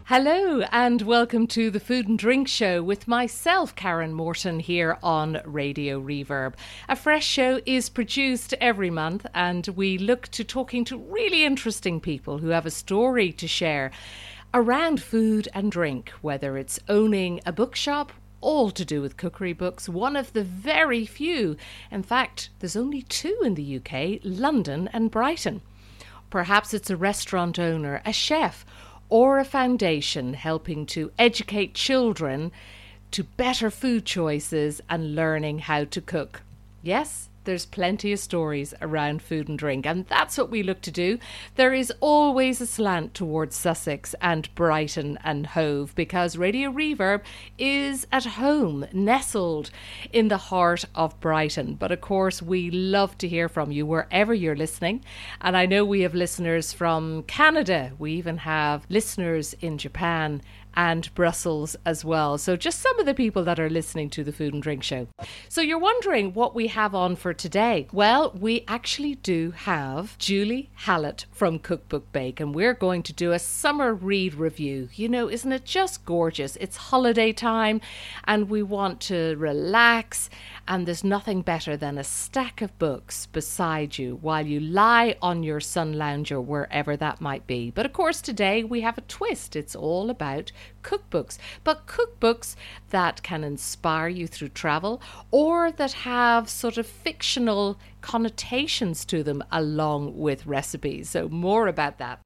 Hello and welcome to the Food and Drink Show with myself, Karen Morton, here on Radio Reverb. A fresh show is produced every month and we look to talking to really interesting people who have a story to share around food and drink, whether it's owning a bookshop, all to do with cookery books, one of the very few. In fact, there's only two in the UK, London and Brighton. Perhaps it's a restaurant owner, a chef, or a foundation helping to educate children to better food choices and learning how to cook. Yes, there's plenty of stories around food and drink, and that's what we look to do. There is always a slant towards Sussex and Brighton and Hove because Radio Reverb is at home, nestled in the heart of Brighton. But of course, we love to hear from you wherever you're listening. And I know we have listeners from Canada. We even have listeners in Japan and Brussels as well. So just some of the people that are listening to the Food and Drink Show. So you're wondering what we have on for today. Well, we actually do have Julie Hallett from Cookbook Bake, and we're going to do a summer read review. You know, isn't it just gorgeous? It's holiday time and we want to relax, and there's nothing better than a stack of books beside you while you lie on your sun lounger, wherever that might be. But of course today we have a twist. It's all about cookbooks, but cookbooks that can inspire you through travel or that have sort of fictional connotations to them along with recipes. So more about that.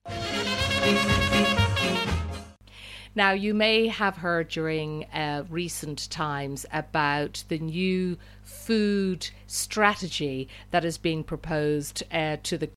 Now, you may have heard during recent times about the new food strategy that is being proposed to the